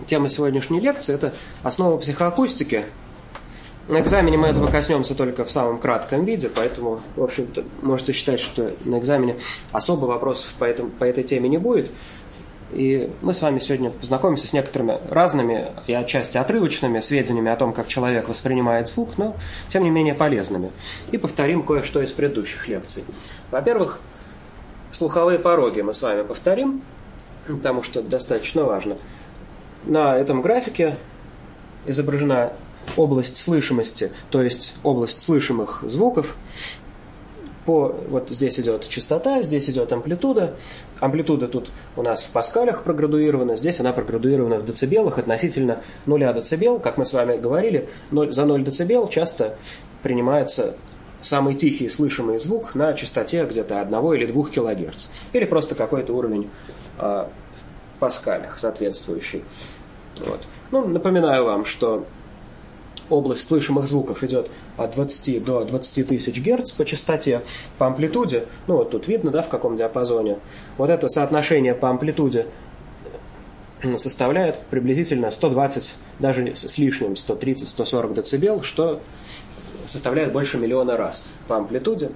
Тема сегодняшней лекции – это основа психоакустики. На экзамене мы этого коснемся только в самом кратком виде, поэтому, в общем-то, можете считать, что на экзамене особо вопросов по этой теме не будет. И мы с вами сегодня познакомимся с некоторыми разными и отчасти отрывочными сведениями о том, как человек воспринимает звук, но, тем не менее, полезными. И повторим кое-что из предыдущих лекций. Во-первых, слуховые пороги мы с вами повторим, потому что это достаточно важно. На этом графике изображена область слышимости, то есть область слышимых звуков. Вот здесь идет частота, здесь идет амплитуда. Амплитуда тут у нас в паскалях проградуирована, здесь она проградуирована в децибелах относительно 0 децибел. Как мы с вами говорили, за 0 децибел часто принимается самый тихий слышимый звук на частоте где-то 1 или 2 кГц. Или просто какой-то уровень в паскалях соответствующий. Вот. Напоминаю вам, что область слышимых звуков идет от 20 до 20 тысяч Гц по частоте, по амплитуде. Вот тут видно, да, в каком диапазоне. Вот это соотношение по амплитуде составляет приблизительно 120, даже с лишним 130-140 децибел, что составляет больше 1 000 000 раз по амплитуде.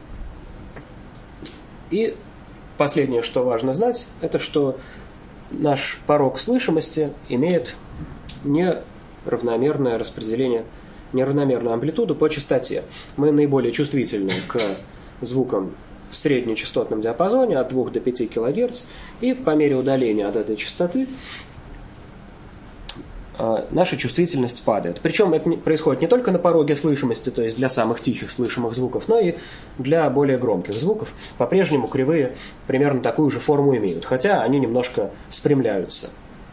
И последнее, что важно знать, это что наш порог слышимости имеет неравномерное распределение, неравномерную амплитуду по частоте. Мы наиболее чувствительны к звукам в среднечастотном диапазоне от 2 до 5 кГц, и по мере удаления от этой частоты наша чувствительность падает. Причем это происходит не только на пороге слышимости, то есть для самых тихих слышимых звуков, но и для более громких звуков. По-прежнему кривые примерно такую же форму имеют, хотя они немножко спрямляются.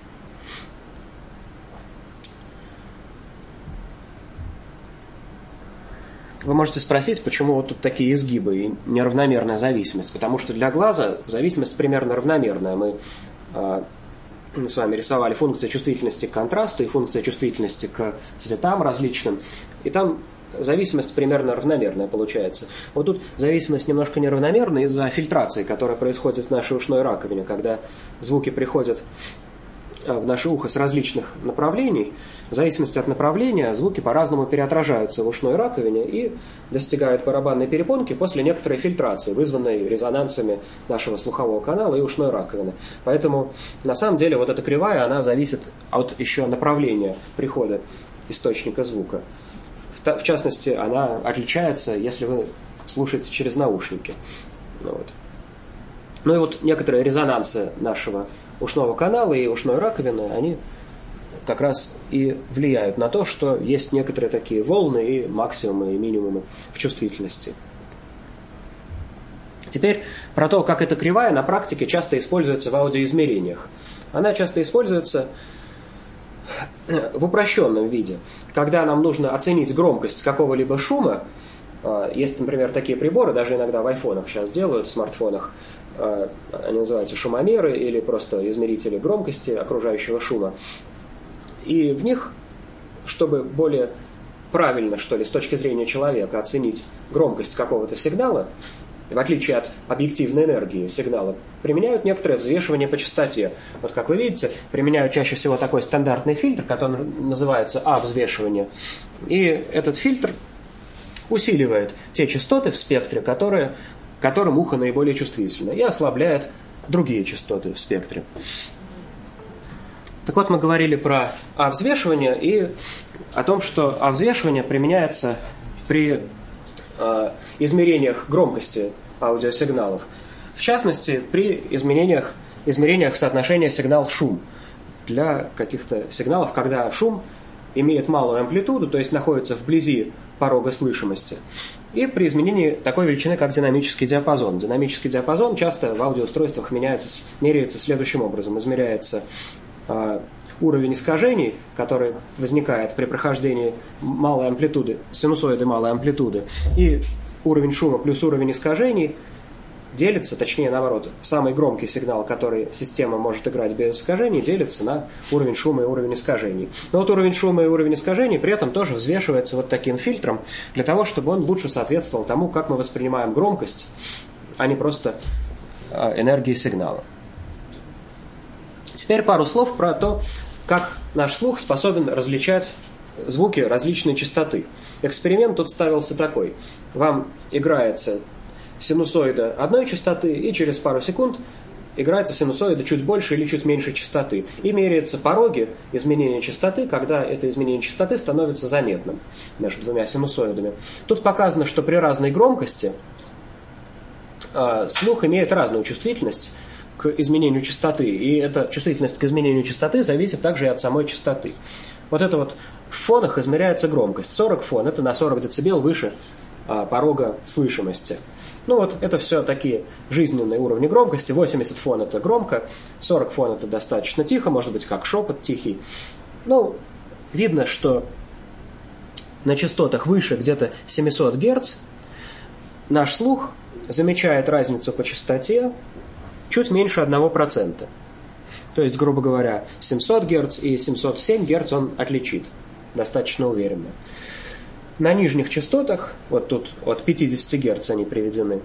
Вы можете спросить, почему вот тут такие изгибы и неравномерная зависимость. Потому что для глаза зависимость примерно равномерная. Мы с вами рисовали функции чувствительности к контрасту и функции чувствительности к цветам различным. И там зависимость примерно равномерная получается. Вот тут зависимость немножко неравномерная из-за фильтрации, которая происходит в нашей ушной раковине, когда звуки приходят в наше ухо с различных направлений. В зависимости от направления звуки по-разному переотражаются в ушной раковине и достигают барабанной перепонки после некоторой фильтрации, вызванной резонансами нашего слухового канала и ушной раковины. Поэтому на самом деле вот эта кривая, она зависит от еще направления прихода источника звука. В частности, она отличается, если вы слушаете через наушники. Ну и вот некоторые резонансы нашего ушного канала и ушной раковины, они как раз и влияют на то, что есть некоторые такие волны и максимумы, и минимумы в чувствительности. Теперь про то, как эта кривая на практике часто используется в аудиоизмерениях. Она часто используется в упрощенном виде. Когда нам нужно оценить громкость какого-либо шума, есть, например, такие приборы, даже иногда в айфонах сейчас делают, в смартфонах, они называются шумомеры или просто измерители громкости окружающего шума. И в них, чтобы более правильно, что ли, с точки зрения человека оценить громкость какого-то сигнала, в отличие от объективной энергии сигнала, применяют некоторое взвешивание по частоте. Вот как вы видите, применяют чаще всего такой стандартный фильтр, который называется А-взвешивание. И этот фильтр усиливает те частоты в спектре, которым ухо наиболее чувствительно, и ослабляет другие частоты в спектре. Так вот, мы говорили про А-взвешивание и о том, что А-взвешивание применяется при измерениях громкости аудиосигналов. В частности, при измерениях соотношения сигнал-шум. Для каких-то сигналов, когда шум имеет малую амплитуду, то есть находится вблизи порога слышимости. И при изменении такой величины, как динамический диапазон. Динамический диапазон часто в аудиоустройствах меряется следующим образом. Измеряется уровень искажений, который возникает при прохождении малой амплитуды, синусоиды малой амплитуды, и уровень шума плюс уровень искажений делится, точнее наоборот, самый громкий сигнал, который система может играть без искажений, делится на уровень шума и уровень искажений. Но вот уровень шума и уровень искажений при этом тоже взвешивается вот таким фильтром, для того, чтобы он лучше соответствовал тому, как мы воспринимаем громкость, а не просто энергии сигнала. Теперь пару слов про то, как наш слух способен различать звуки различной частоты. Эксперимент тут ставился такой. Вам играется синусоида одной частоты, и через пару секунд играется синусоида чуть больше или чуть меньше частоты. И меряются пороги изменения частоты, когда это изменение частоты становится заметным между двумя синусоидами. Тут показано, что при разной громкости слух имеет разную чувствительность к изменению частоты. И эта чувствительность к изменению частоты зависит также и от самой частоты. Вот это вот в фонах измеряется громкость. 40 фон – это на 40 дБ выше порога слышимости. Ну вот это все такие жизненные уровни громкости. 80 фон – это громко, 40 фон – это достаточно тихо, может быть, как шепот тихий. Ну, видно, что на частотах выше где-то 700 Гц наш слух замечает разницу по частоте чуть меньше 1%. То есть, грубо говоря, 700 Гц и 707 Гц он отличит достаточно уверенно. На нижних частотах, вот тут от 50 Гц они приведены,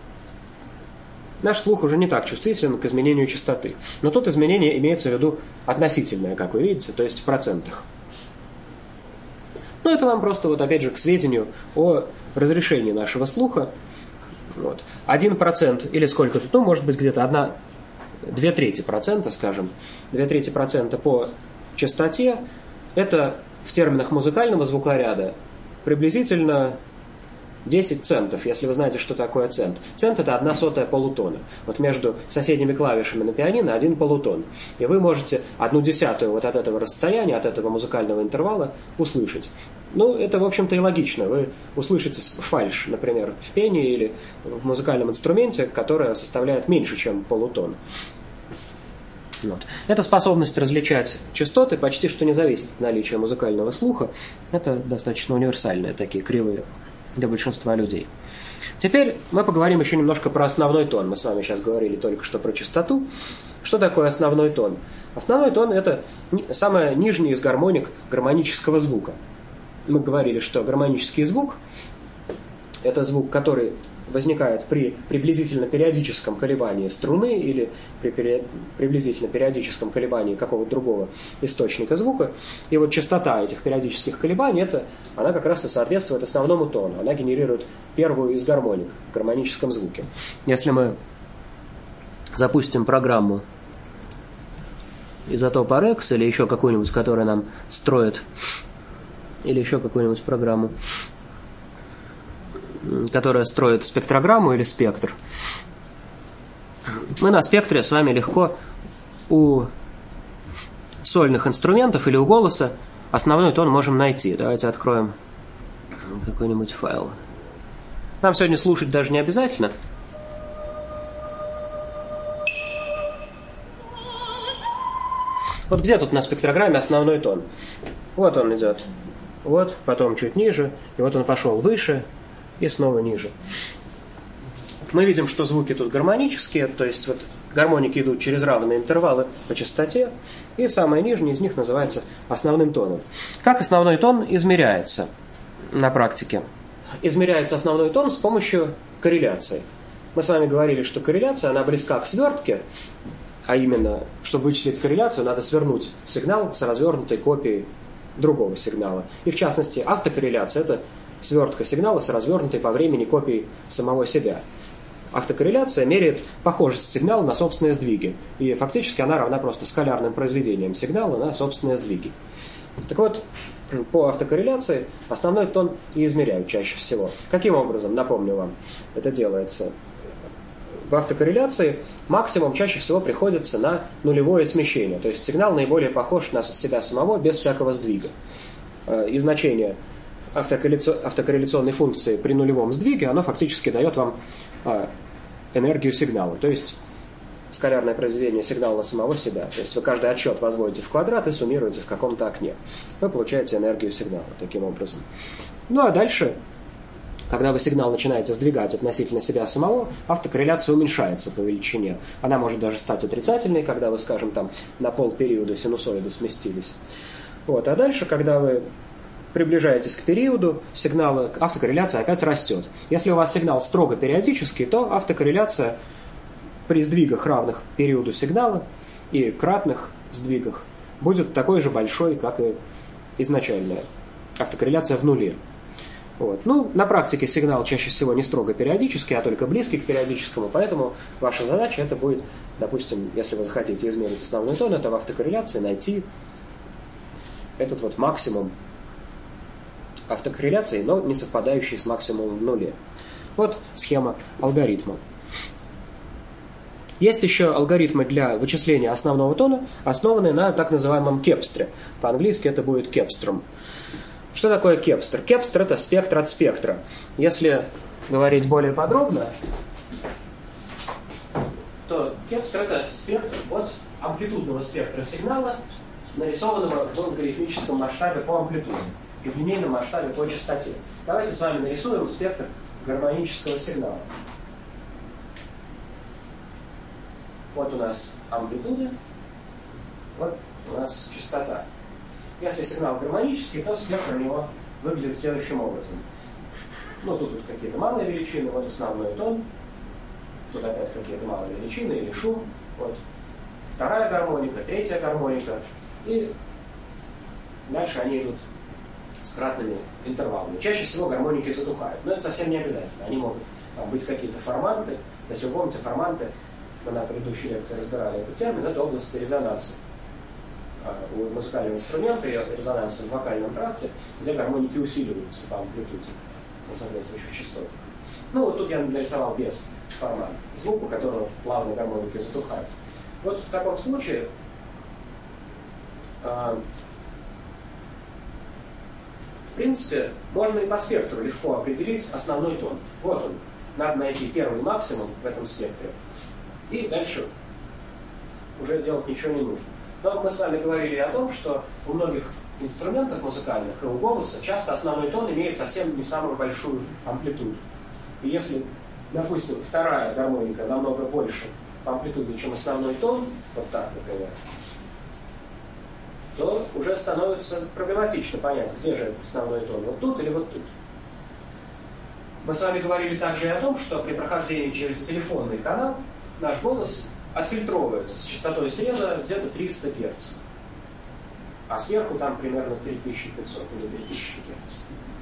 наш слух уже не так чувствителен к изменению частоты. Но тут изменение имеется в виду относительное, как вы видите, то есть в процентах. Ну, это вам просто, вот опять же, к сведению о разрешении нашего слуха. Вот. 1% или сколько тут, ну, может быть, где-то 2/3%, скажем, 2/3% по частоте, это в терминах музыкального звукоряда приблизительно 10 центов, если вы знаете, что такое цент. Цент – это 1/100 полутона. Вот между соседними клавишами на пианино 1 полутон. И вы можете 1/10 вот от этого расстояния, от этого музыкального интервала услышать. Ну, это, в общем-то, и логично. Вы услышите фальшь, например, в пении или в музыкальном инструменте, которая составляет меньше, чем полутон. Вот. Эта способность различать частоты почти что не зависит от наличия музыкального слуха. Это достаточно универсальные такие кривые для большинства людей. Теперь мы поговорим еще немножко про основной тон. Мы с вами сейчас говорили только что про частоту. Что такое основной тон? Основной тон – это самая нижняя из гармоник гармонического звука. Мы говорили, что гармонический звук – это звук, который возникает при приблизительно периодическом колебании струны или при приблизительно периодическом колебании какого-то другого источника звука. И вот частота этих периодических колебаний, она как раз и соответствует основному тону. Она генерирует первую из гармоник в гармоническом звуке. Если мы запустим программу Изотоп RX или еще какую-нибудь, которая нам строит, или еще какую-нибудь программу, которая строит спектрограмму или спектр, мы на спектре с вами легко у сольных инструментов или у голоса основной тон можем найти. Давайте откроем какой-нибудь файл. Нам сегодня слушать даже не обязательно. Вот где тут на спектрограмме основной тон? Вот он идет. Вот, потом чуть ниже, и вот он пошел выше, и снова ниже. Мы видим, что звуки тут гармонические, то есть вот гармоники идут через равные интервалы по частоте, и самый нижний из них называется основным тоном. Как основной тон измеряется на практике? Измеряется основной тон с помощью корреляции. Мы с вами говорили, что корреляция, она близка к свертке, а именно, чтобы вычислить корреляцию, надо свернуть сигнал с развернутой копией другого сигнала. И в частности, автокорреляция – это свертка сигнала с развернутой по времени копией самого себя. Автокорреляция меряет похожесть сигнала на собственные сдвиги. И фактически она равна просто скалярным произведениям сигнала на собственные сдвиги. Так вот, по автокорреляции основной тон и измеряют чаще всего. Каким образом, напомню вам, это делается? В автокорреляции максимум чаще всего приходится на нулевое смещение. То есть сигнал наиболее похож на себя самого без всякого сдвига. И значение автокорреляционной функции при нулевом сдвиге, оно фактически дает вам энергию сигнала. То есть скалярное произведение сигнала на самого себя. То есть вы каждый отсчет возводите в квадрат и суммируете в каком-то окне. Вы получаете энергию сигнала таким образом. Ну а дальше, когда вы сигнал начинаете сдвигать относительно себя самого, автокорреляция уменьшается по величине. Она может даже стать отрицательной, когда вы, скажем, там на полпериода синусоиды сместились. Вот. А дальше, когда вы приближаетесь к периоду сигнала, автокорреляция опять растет. Если у вас сигнал строго периодический, то автокорреляция при сдвигах, равных периоду сигнала, и кратных сдвигах будет такой же большой, как и изначальная автокорреляция в нуле. Вот. Ну, на практике сигнал чаще всего не строго периодический, а только близкий к периодическому, поэтому ваша задача это будет, допустим, если вы захотите измерить основной тон, это в автокорреляции найти этот вот максимум автокорреляции, но не совпадающий с максимумом в нуле. Вот схема алгоритма. Есть еще алгоритмы для вычисления основного тона, основанные на так называемом кепстре. По-английски это будет кепструм. Что такое кепстр? Кепстр – это спектр от спектра. Если говорить более подробно, то кепстр – это спектр от амплитудного спектра сигнала, нарисованного в логарифмическом масштабе по амплитуде и в линейном масштабе по частоте. Давайте с вами нарисуем спектр гармонического сигнала. Вот у нас амплитуда, вот у нас частота. Если сигнал гармонический, то спектр у него выглядит следующим образом. Ну, тут какие-то малые величины, вот основной тон, тут опять какие-то малые величины или шум, вот вторая гармоника, третья гармоника, и дальше они идут с кратными интервалами. Чаще всего гармоники затухают, но это совсем не обязательно. Они могут там быть какие-то форманты. Если вы помните, форманты, мы на предыдущей лекции разбирали этот термин, это область резонанса. У музыкального инструмента и резонанса в вокальном тракте, где гармоники усиливаются по амплитуде на соответствующих частотах. Ну, вот тут я нарисовал без формата звук, у которого плавно гармоники затухают. Вот в таком случае в принципе, можно и по спектру легко определить основной тон. Вот он. Надо найти первый максимум в этом спектре. И дальше уже делать ничего не нужно. Но мы с вами говорили о том, что у многих инструментов музыкальных и у голоса часто основной тон имеет совсем не самую большую амплитуду. И если, допустим, вторая гармоника намного больше по амплитуде, чем основной тон, вот так, например, то уже становится проблематично понять, где же этот основной тон, вот тут или вот тут. Мы с вами говорили также и о том, что при прохождении через телефонный канал наш голос отфильтровывается с частотой среза где-то 300 Гц. А сверху там примерно 3500 или 3000 Гц.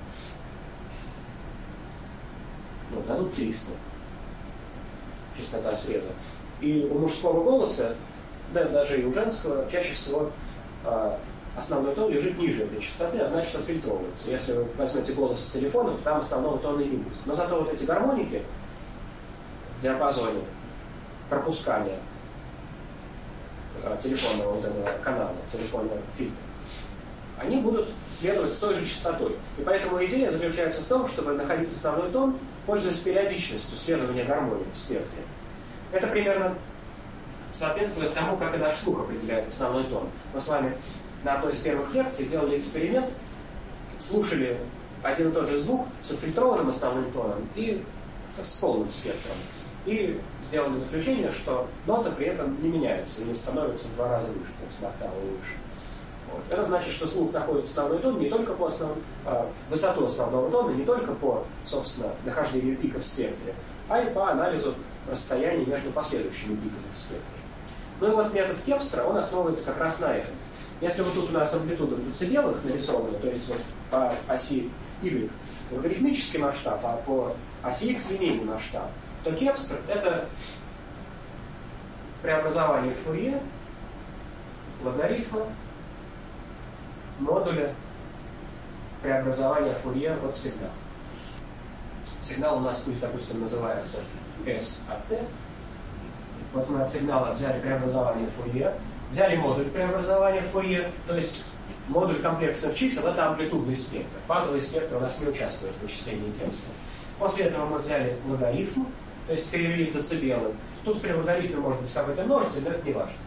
Вот, а тут 300. Частота среза. И у мужского голоса, да даже и у женского, чаще всего основной тон лежит ниже этой частоты, а значит отфильтровывается. Если вы возьмете голос с телефона, то там основного тона и не будет. Но зато вот эти гармоники в диапазоне пропускания телефонного вот этого канала, телефонного фильтра, они будут следовать с той же частотой. И поэтому идея заключается в том, чтобы находить основной тон, пользуясь периодичностью следования гармоник в спектре. Это примерно соответствует тому, как и наш слух определяет основной тон. Мы с вами на одной из первых лекций делали эксперимент, слушали один и тот же звук с отфильтрованным основным тоном и с полным спектром. И сделали заключение, что нота при этом не меняется и не становится в 2 раза выше, то есть на октаву выше. Вот. Это значит, что слух находит основной тон не только по высоту основного тона, не только по, собственно, нахождению пика в спектре, а и по анализу расстояния между последующими пиками в спектре. Ну и вот метод Кепстра, он основывается как раз на этом. Если вот тут у нас амплитуда в децибелах нарисована, то есть вот по оси Y логарифмический масштаб, а по оси X линейный масштаб, то Кепстр — это преобразование Фурье логарифма модуля преобразования Фурье от сигнала. Сигнал у нас пусть, допустим, называется S от T. Вот мы от сигнала взяли преобразование Фурье, взяли модуль преобразования Фурье, то есть модуль комплексных чисел — это амплитудный спектр. Фазовый спектр у нас не участвует в вычислении Кепстра. После этого мы взяли логарифм, то есть перевели в децибелы. Тут при логарифме может быть какой-то множитель, но это не важно.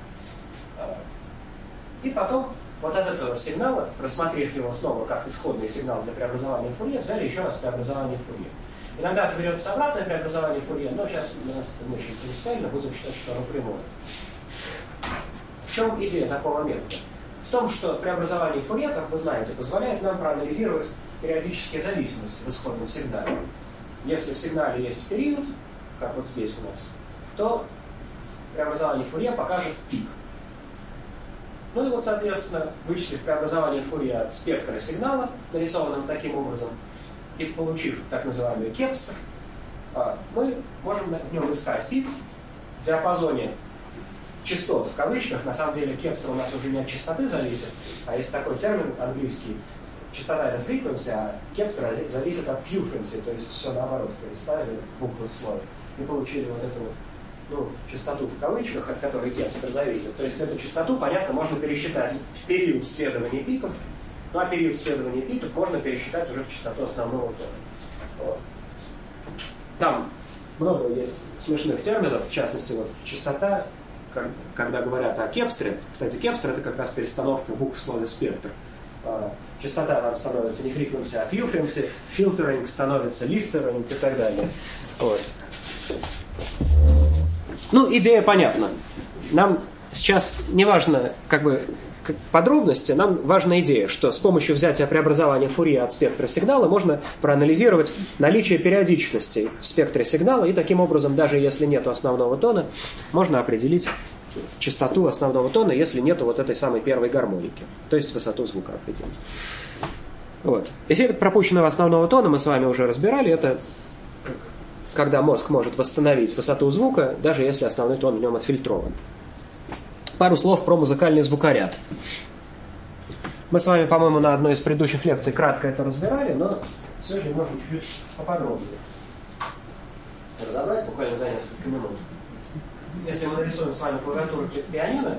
И потом вот от этого сигнала, рассмотрев его снова как исходный сигнал для преобразования Фурье, взяли еще раз преобразование Фурье. Иногда берется обратное преобразование Фурье, но сейчас для нас это не очень принципиально, будем считать, что оно прямое. В чем идея такого метода? В том, что преобразование Фурье, как вы знаете, позволяет нам проанализировать периодические зависимости в исходном сигнале. Если в сигнале есть период, как вот здесь у нас, то преобразование Фурье покажет пик. Ну и вот, соответственно, вычислив преобразование Фурье от спектра сигнала, нарисованным таким образом, и получив так называемый кепстр, мы можем в нем искать пик в диапазоне частот в кавычках. На самом деле кепстр у нас уже не от частоты зависит, а есть такой термин английский, частота это frequency, а кепстр зависит от Q-frequency, то есть все наоборот, переставили буквы в слове и получили вот эту вот, частоту в кавычках, от которой кепстр зависит. То есть эту частоту, понятно, можно пересчитать в период следования пиков, ну а период следования пиков можно пересчитать уже в частоту основного тона. Вот. Там много есть смешных терминов, в частности, вот частота, когда говорят о кепстре. Кстати, кепстр это как раз перестановка букв в слове спектр. Частота нам становится не frequency, а Q-frequency, filtering становится liftering и так далее. Вот. Ну, идея понятна. Нам сейчас не важно, подробности, нам важна идея, что с помощью взятия преобразования Фурье от спектра сигнала можно проанализировать наличие периодичностей в спектре сигнала, и таким образом, даже если нет основного тона, можно определить частоту основного тона, если нету вот этой самой первой гармоники, то есть высоту звука определить. Вот. Эффект пропущенного основного тона мы с вами уже разбирали, это когда мозг может восстановить высоту звука, даже если основной тон в нем отфильтрован. Пару слов про музыкальный звукоряд. Мы с вами, по-моему, на одной из предыдущих лекций кратко это разбирали, но сегодня можем чуть-чуть поподробнее разобрать буквально за несколько минут. Если мы нарисуем с вами клавиатуру пианино,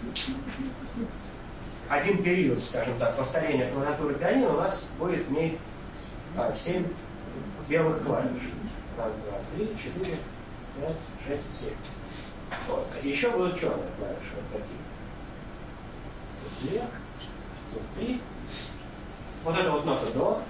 один период, скажем так, повторения клавиатуры пианино, у нас будет в ней 7 белых клавиш. 1, 2, 3, 4, 5, 6, 7. Вот. И еще будут черные клавиши, вот такие. Тут вверх, тут три. Вот это вот нота до.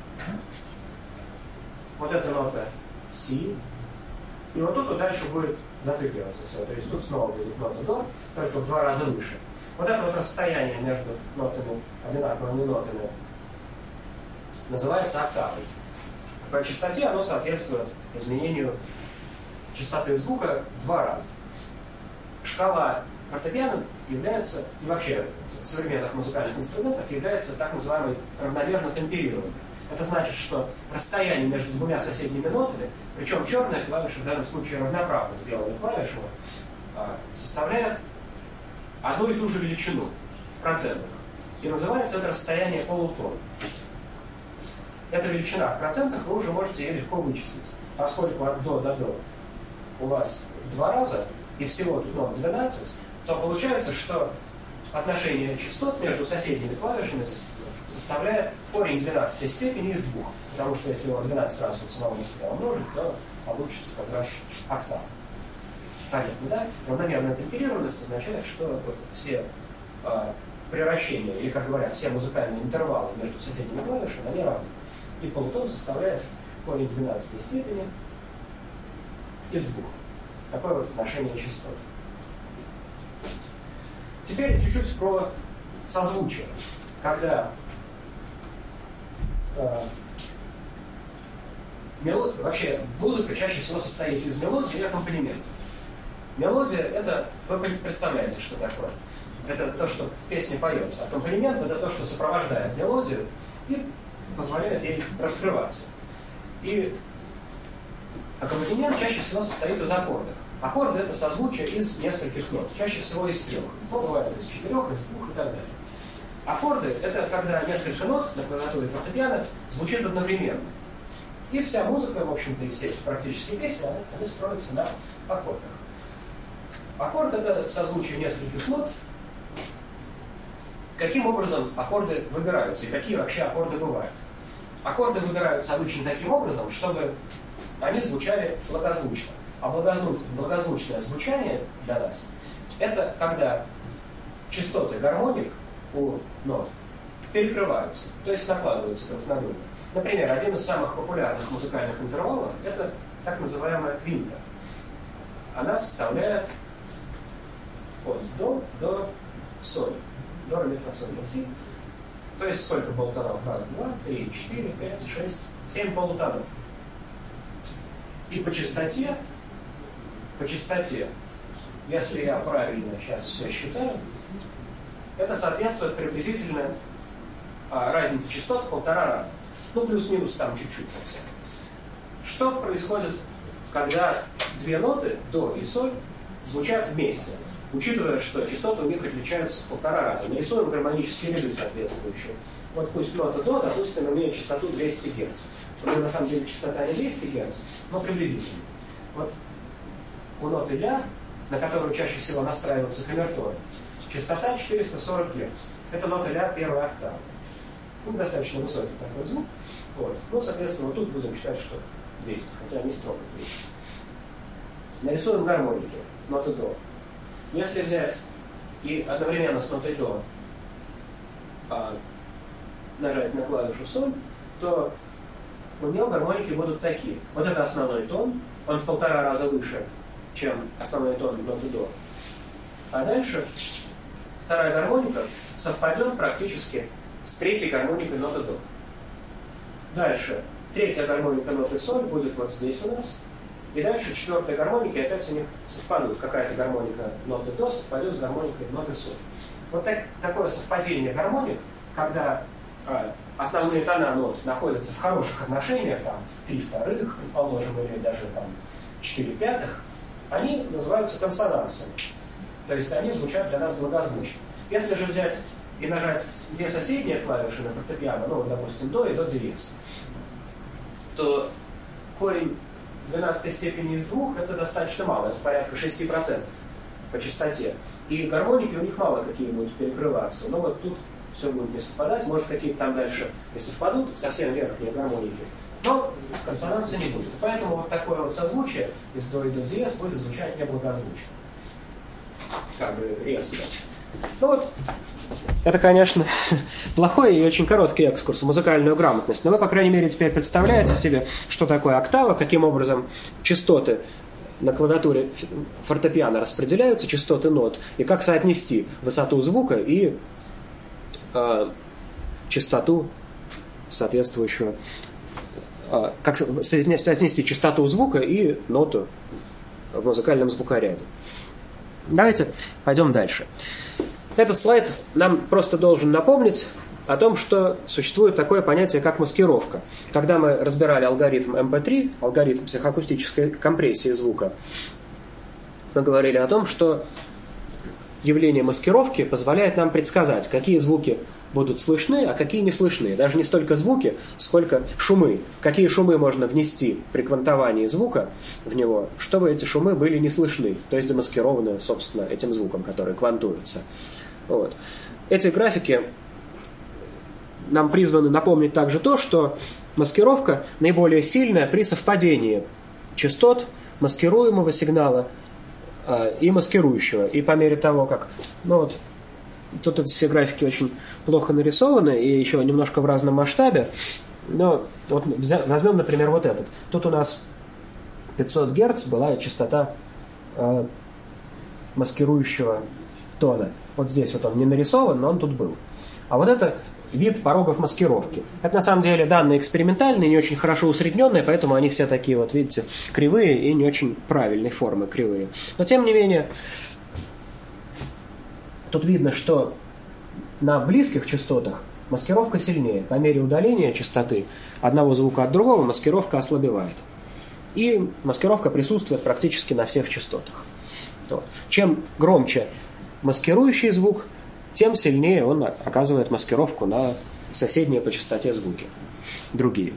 Вот эта нота си. И вот тут вот дальше будет зацикливаться все. То есть тут снова будет нота до, только в 2 раза выше. Вот это вот расстояние между нотами, одинаковыми нотами, называется октавой. По частоте оно соответствует изменению частоты звука в 2 раза. Шкала фортепиано является, и вообще современных музыкальных инструментов, является так называемой равномерно темперированной. Это значит, что расстояние между двумя соседними нотами, причем черная клавиша в данном случае равноправна с белыми клавишами, составляет одну и ту же величину в процентах. И называется это расстояние полутона. Эта величина в процентах вы уже можете ее легко вычислить. Поскольку от до до у вас 2 раза, и всего тут нот 12, то получается, что отношение частот между соседними клавишами составляет корень 12 степени из 2. Потому что если его 12 раз вот самого на себя умножить, то получится как раз октава. Понятно, да? Равномерная темперированность означает, что вот все превращения, или, как говорят, все музыкальные интервалы между соседними клавишами, они равны. И полутон составляет корень 12 степени из 2. Такое вот отношение частот. Теперь чуть-чуть про созвучие. Когда вообще музыка чаще всего состоит из мелодии и аккомпанемента. Мелодия — это, вы представляете, что такое. Это то, что в песне поется. Аккомпанемент — это то, что сопровождает мелодию и позволяет ей раскрываться. И аккомпанемент чаще всего состоит из аккордов. Аккорды — это созвучие из нескольких нот, чаще всего из 3. Но бывает из 4, из 2 и так далее. Аккорды — это когда несколько нот на клавиатуре фортепиано звучат одновременно. И вся музыка, в общем-то, и все практически песни, они строятся на аккордах. Аккорд — это созвучие нескольких нот. Каким образом аккорды выбираются и какие вообще аккорды бывают? Аккорды выбираются обычно таким образом, чтобы они звучали благозвучно. А благозвучное звучание для нас — это когда частоты гармоник у нот перекрываются, то есть накладываются друг на друга. Например, один из самых популярных музыкальных интервалов — это так называемая квинта. Она составляет от до до соль. До, ре, ми, фа, соль, ля, си. То есть сколько полутонов? 1, 2, 3, 4, 5, 6, 7 полутонов. И по частоте, если я правильно сейчас все считаю, это соответствует приблизительно разнице частот в 1,5 раза. Ну, плюс-минус там чуть-чуть совсем. Что происходит, когда две ноты, до и соль, звучат вместе, учитывая, что частоты у них отличаются в 1,5 раза? Нарисуем гармонические ряды соответствующие. Вот пусть нота до, допустим, имеет частоту 200 Гц. Уже на самом деле частота не 200 Гц, но приблизительно. Вот у ноты ля, на которую чаще всего настраиваются камертоны, частота 440 Гц. Это нота ля первой октавы. Ну, достаточно высокий такой звук. Вот. Ну, соответственно, вот тут будем считать, что 200, хотя не строго 200. Нарисуем гармоники, ноты до. Если взять и одновременно с нотой до нажать на клавишу соль, то у него гармоники будут такие. Вот это основной тон, он в 1,5 раза выше, чем основной тон ноты до. А дальше вторая гармоника совпадет практически с третьей гармоникой ноты до. Дальше третья гармоника ноты соль будет вот здесь у нас. И дальше четвертая гармоника, и опять у них совпадут. Какая-то гармоника ноты до совпадет с гармоникой ноты соль. Вот такое совпадение гармоник, когда основные тона нот находятся в хороших отношениях, там 3/2, предположим, или даже там 4/5, они называются консонансами. То есть они звучат для нас благозвучно. Если же взять и нажать две соседние клавиши на фортепиано, ну, допустим, до и до диез, то корень 12 степени из 2 это достаточно мало, это порядка 6% по частоте. И гармоники у них мало какие будут перекрываться. Но вот тут все будет не совпадать, может какие-то там дальше и совпадут, совсем верхние гармоники, но консонанса не будет. Поэтому вот такое вот созвучие из до и до диез будет звучать неблагозвучно. Как бы резко. Ну вот, это, конечно, плохой и очень короткий экскурс в музыкальную грамотность, но вы, по крайней мере, теперь представляете себе, что такое октава, каким образом частоты на клавиатуре фортепиано распределяются, частоты нот, и как соотнести высоту звука и частоту соответствующего, как соотнести частоту звука и ноту в музыкальном звукоряде. Давайте пойдем дальше. Этот слайд нам просто должен напомнить о том, что существует такое понятие, как маскировка. Когда мы разбирали алгоритм MP3, алгоритм психоакустической компрессии звука, мы говорили о том, что явление маскировки позволяет нам предсказать, какие звуки будут слышны, а какие не слышны. Даже не столько звуки, сколько шумы. Какие шумы можно внести при квантовании звука в него, чтобы эти шумы были не слышны, то есть замаскированы, собственно, этим звуком, который квантуется. Вот. Эти графики нам призваны напомнить также то, что маскировка наиболее сильная при совпадении частот маскируемого сигнала и маскирующего. И по мере того, как... Ну вот, тут эти все графики очень плохо нарисованы и еще немножко в разном масштабе. Но вот возьмем, например, вот этот. Тут у нас 500 Гц была частота маскирующего тона. Вот здесь вот он не нарисован, но он тут был. А вот это вид порогов маскировки. Это на самом деле данные экспериментальные, не очень хорошо усредненные, поэтому они все такие вот, видите, кривые и не очень правильной формы кривые. Но тем не менее, тут видно, что на близких частотах маскировка сильнее. По мере удаления частоты одного звука от другого маскировка ослабевает. И маскировка присутствует практически на всех частотах. Вот. Чем громче маскирующий звук, тем сильнее он оказывает маскировку на соседние по частоте звуки. Другие.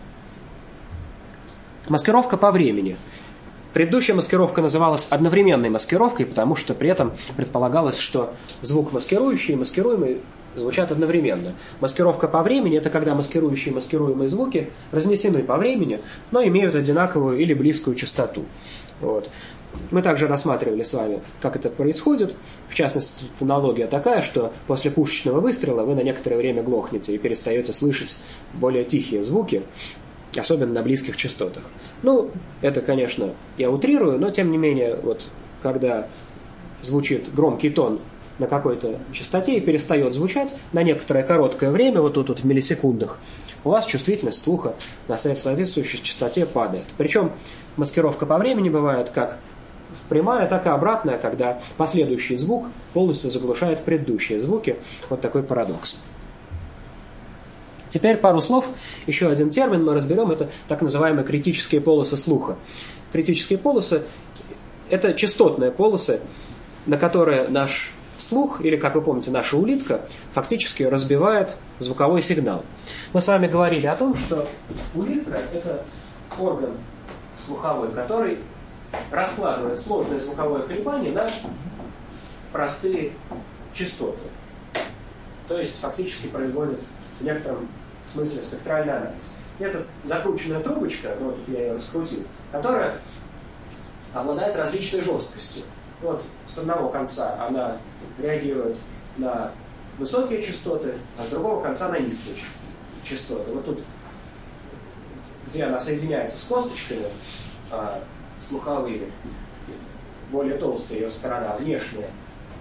Маскировка по времени. Предыдущая маскировка называлась одновременной маскировкой, потому что при этом предполагалось, что звук маскирующий и маскируемый звучат одновременно. Маскировка по времени – это когда маскирующие и маскируемые звуки разнесены по времени, но имеют одинаковую или близкую частоту. Вот. Мы также рассматривали с вами, как это происходит. В частности, тут аналогия такая, что после пушечного выстрела вы на некоторое время глохнете и перестаете слышать более тихие звуки, особенно на близких частотах. Ну, это, конечно, я утрирую, но тем не менее, вот, когда звучит громкий тон на какой-то частоте и перестает звучать на некоторое короткое время, вот тут в миллисекундах, у вас чувствительность слуха на соответствующей частоте падает. Причем маскировка по времени бывает как прямая, так и обратная, когда последующий звук полностью заглушает предыдущие звуки. Вот такой парадокс. Теперь пару слов, еще один термин мы разберем, это так называемые критические полосы слуха. Критические полосы – это частотные полосы, на которые наш слух, или, как вы помните, наша улитка, фактически разбивает звуковой сигнал. Мы с вами говорили о том, что улитка – это орган слуховой, который раскладывает сложное звуковое колебание на простые частоты. То есть фактически производит в некотором смысле спектральный анализ. Это закрученная трубочка, вот тут я ее раскрутил, которая обладает различной жесткостью. Вот с одного конца она реагирует на высокие частоты, а с другого конца на низкие частоты. Вот тут, где она соединяется с косточками слуховыми, более толстая ее сторона, внешняя,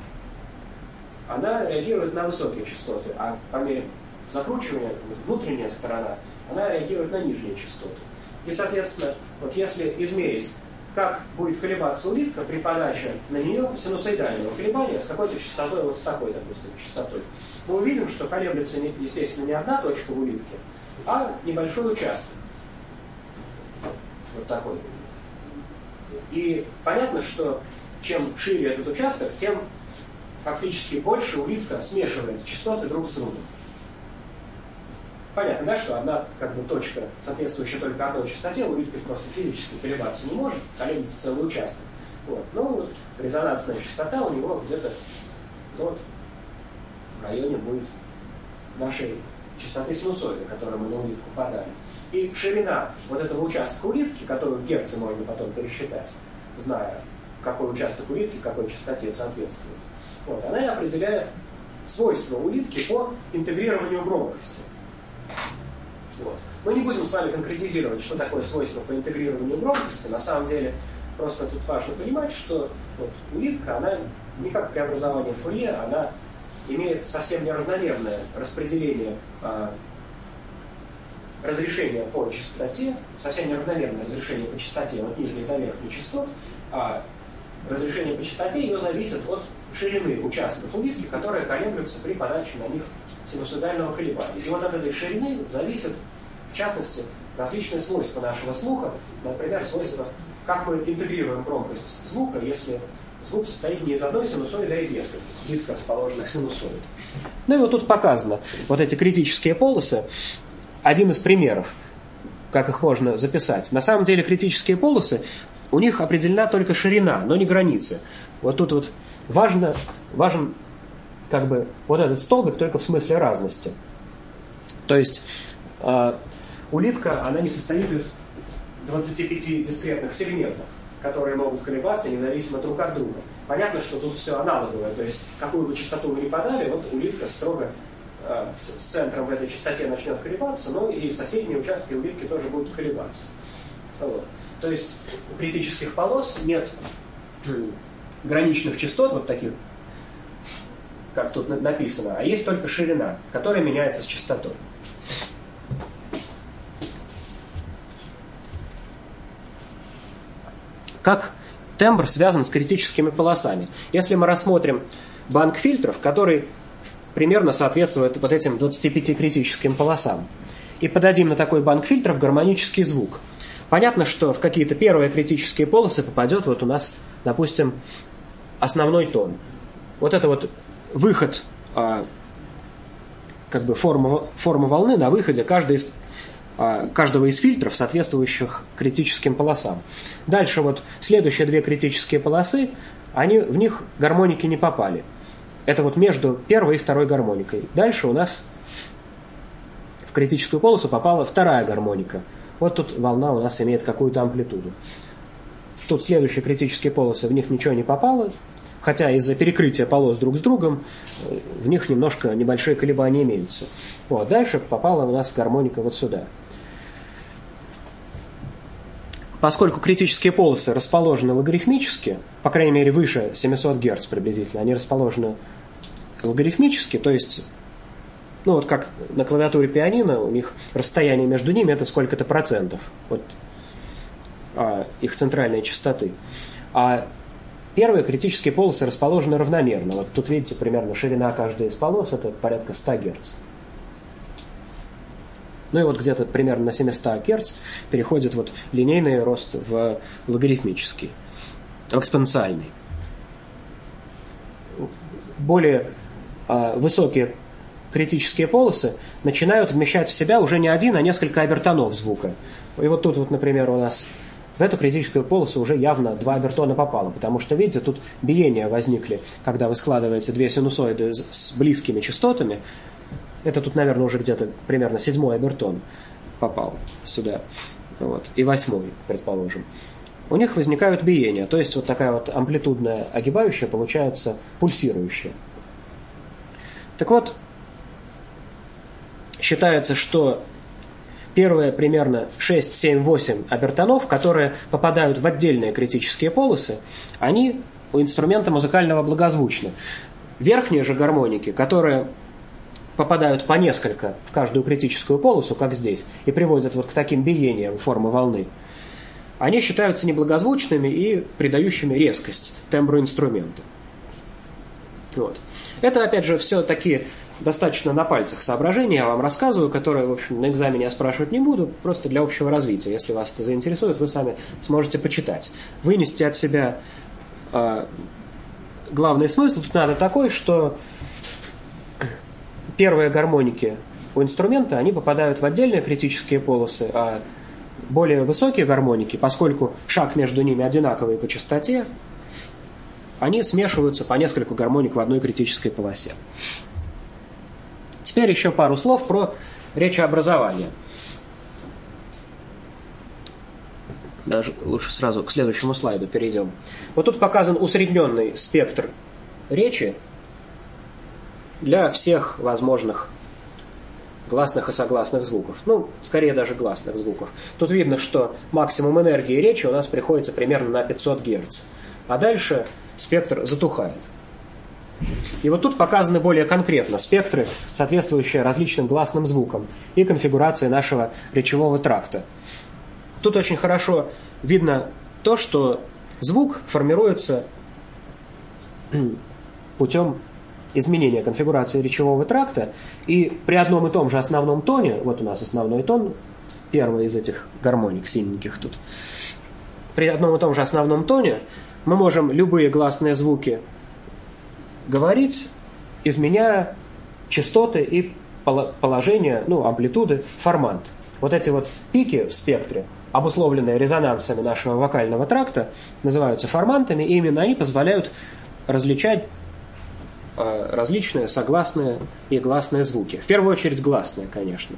она реагирует на высокие частоты, а по мере закручивания, внутренняя сторона, она реагирует на нижние частоты. И, соответственно, вот если измерить, как будет колебаться улитка при подаче на нее синусоидального колебания с какой-то частотой, вот с такой, допустим, частотой, мы увидим, что колеблется, естественно, не одна точка в улитке, а небольшой участок. Вот такой. И понятно, что чем шире этот участок, тем фактически больше улитка смешивает частоты друг с другом. Понятно, да, что одна точка, соответствующая только одной частоте, улитка просто физически колебаться не может, колеблется целый участок. Вот. Ну, вот, резонансная частота у него где-то вот, в районе будет нашей частоты синусоида, которую мы на улитку подали. И ширина вот этого участка улитки, которую в герце можно потом пересчитать, зная, какой участок улитки какой частоте соответствует, вот, она и определяет свойства улитки по интегрированию громкости. Вот. Мы не будем с вами конкретизировать, что такое свойство по интегрированию громкости. На самом деле, просто тут важно понимать, что вот, улитка, она не как преобразование Фурье, она имеет совсем неравномерное распределение разрешения по частоте, совсем неравномерное разрешение по частоте от нижней до верхней частот, а разрешение по частоте ее зависит от ширины участков улитки, которые колеблются при подаче на них синусоидального колебания. И вот от этой ширины зависит, в частности, различные свойства нашего слуха, например, свойства, как мы интегрируем громкость звука, если звук состоит не из одной синусоиды, а из нескольких близко расположенных синусоид. Ну и вот тут показано вот эти критические полосы. Один из примеров, как их можно записать. На самом деле критические полосы, у них определена только ширина, но не границы. Вот тут вот важен вот этот столбик только в смысле разности. То есть улитка, она не состоит из 25 дискретных сегментов, которые могут колебаться независимо друг от друга. Понятно, что тут все аналоговое, то есть какую бы частоту вы ни подали, вот улитка строго с центром в этой частоте начнет колебаться, но и соседние участки улитки тоже будут колебаться. Вот. То есть у критических полос нет граничных частот, вот таких, как тут написано, а есть только ширина, которая меняется с частотой. Как тембр связан с критическими полосами? Если мы рассмотрим банк фильтров, который примерно соответствует вот этим 25 критическим полосам, и подадим на такой банк фильтров гармонический звук, понятно, что в какие-то первые критические полосы попадет вот у нас, допустим, основной тон. Вот это вот выход, форма волны на выходе каждого из фильтров, соответствующих критическим полосам. Дальше вот следующие две критические полосы, в них гармоники не попали. Это вот между первой и второй гармоникой. Дальше у нас в критическую полосу попала вторая гармоника. Вот тут волна у нас имеет какую-то амплитуду. Тут следующие критические полосы, в них ничего не попало, хотя из-за перекрытия полос друг с другом в них немножко небольшие колебания имеются. Вот, дальше попала у нас гармоника вот сюда. Поскольку критические полосы расположены логарифмически, по крайней мере выше 700 Гц приблизительно, они расположены логарифмически, то есть, ну вот как на клавиатуре пианино, у них расстояние между ними это сколько-то процентов от их центральной частоты. А Первые критические полосы расположены равномерно. Вот тут видите, примерно ширина каждой из полос это порядка 100 Гц. Ну и вот где-то примерно на 700 Гц переходит вот линейный рост в логарифмический, в экспоненциальный. Более высокие критические полосы начинают вмещать в себя уже не один, а несколько обертонов звука. И вот тут вот, например, у нас в эту критическую полосу уже явно 2 обертона попало, потому что, видите, тут биения возникли, когда вы складываете две синусоиды с близкими частотами. Это тут, наверное, уже где-то примерно 7-й обертон попал сюда. Вот. И 8-й, предположим. У них возникают биения, то есть вот такая вот амплитудная огибающая получается пульсирующая. Так вот, считается, что первые примерно 6, 7, 8 обертонов, которые попадают в отдельные критические полосы, они у инструмента музыкального благозвучны. Верхние же гармоники, которые попадают по несколько в каждую критическую полосу, как здесь, и приводят вот к таким биениям формы волны, они считаются неблагозвучными и придающими резкость тембру инструмента. Вот. Это, опять же, все такие достаточно на пальцах соображения, я вам рассказываю, которые, в общем, на экзамене я спрашивать не буду, просто для общего развития. Если вас это заинтересует, вы сами сможете почитать. Вынести от себя главный смысл тут надо такой, что первые гармоники у инструмента, они попадают в отдельные критические полосы, а более высокие гармоники, поскольку шаг между ними одинаковый по частоте, они смешиваются по нескольку гармоник в одной критической полосе. Теперь еще пару слов про речеобразование. Даже лучше сразу к следующему слайду перейдем. Вот тут показан усредненный спектр речи для всех возможных гласных и согласных звуков. Ну, скорее даже гласных звуков. Тут видно, что максимум энергии речи у нас приходится примерно на 500 Гц. А дальше спектр затухает. И вот тут показаны более конкретно спектры, соответствующие различным гласным звукам и конфигурации нашего речевого тракта. Тут очень хорошо видно то, что звук формируется путем изменения конфигурации речевого тракта, и при одном и том же основном тоне, вот у нас основной тон, первый из этих гармоник синеньких тут, при одном и том же основном тоне мы можем любые гласные звуки говорить, изменяя частоты и положение, амплитуды, формант. Вот эти вот пики в спектре, обусловленные резонансами нашего вокального тракта, называются формантами, и именно они позволяют различать различные согласные и гласные звуки. В первую очередь гласные, конечно.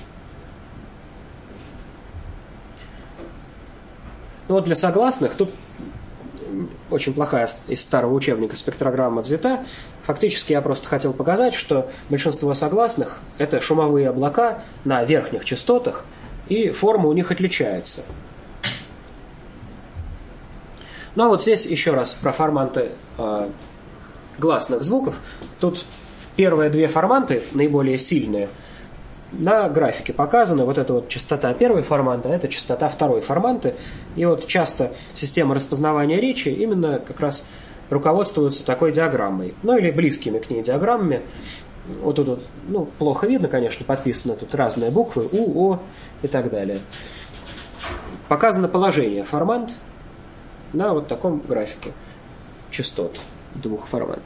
Ну вот для согласных тут очень плохая из старого учебника спектрограмма взята. Фактически я просто хотел показать, что большинство согласных – это шумовые облака на верхних частотах, и форма у них отличается. Ну а вот здесь еще раз про форманты гласных звуков. Тут первые две форманты, наиболее сильные, на графике показаны. Вот это вот частота первой форманты, а это частота второй форманты. И вот часто системы распознавания речи именно как раз руководствуются такой диаграммой. Ну или близкими к ней диаграммами. Вот тут вот, плохо видно, конечно, подписаны тут разные буквы, У, О и так далее. Показано положение формант на вот таком графике частот двух формат.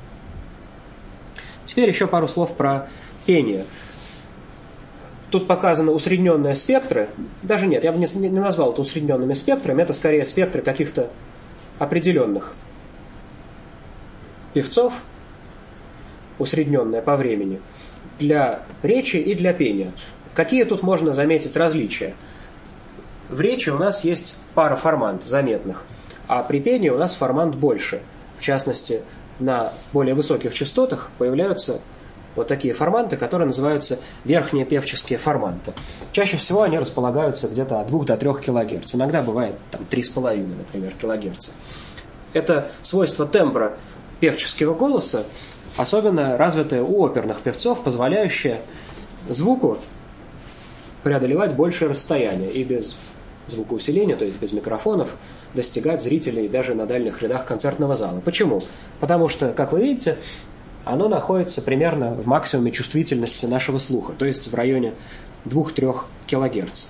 Теперь еще пару слов про пение. Тут показаны усредненные спектры. Даже нет, я бы не назвал это усредненными спектрами. Это скорее спектры каких-то определенных певцов, усредненные по времени, для речи и для пения. Какие тут можно заметить различия? В речи у нас есть пара формант заметных, а при пении у нас формант больше. В частности, на более высоких частотах появляются вот такие форманты, которые называются верхние певческие форманты. Чаще всего они располагаются где-то от 2 до 3 кГц. Иногда бывает 3,5, например, кГц. Это свойство тембра певческого голоса, особенно развитое у оперных певцов, позволяющее звуку преодолевать большее расстояние и без звукоусилению, то есть без микрофонов, достигать зрителей даже на дальних рядах концертного зала. Почему? Потому что, как вы видите, оно находится примерно в максимуме чувствительности нашего слуха, то есть в районе 2-3 кГц.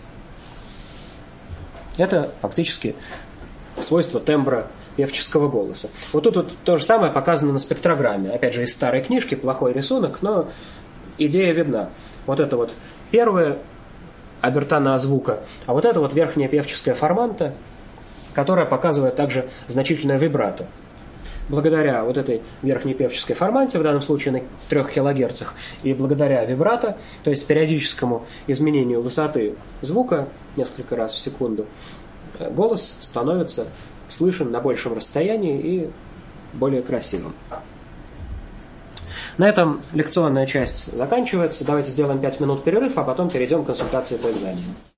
Это фактически свойство тембра певческого голоса. Вот тут вот то же самое показано на спектрограмме. Опять же, из старой книжки, плохой рисунок, но идея видна. Вот это вот первая обертона звука, а вот это вот верхняя певческая форманта, которая показывает также значительное вибрато. Благодаря вот этой верхней певческой форманте, в данном случае на 3 кГц, и благодаря вибрато, то есть периодическому изменению высоты звука несколько раз в секунду, голос становится слышен на большем расстоянии и более красивым. На этом лекционная часть заканчивается. Давайте сделаем 5 минут перерыв, а потом перейдем к консультации по экзамену.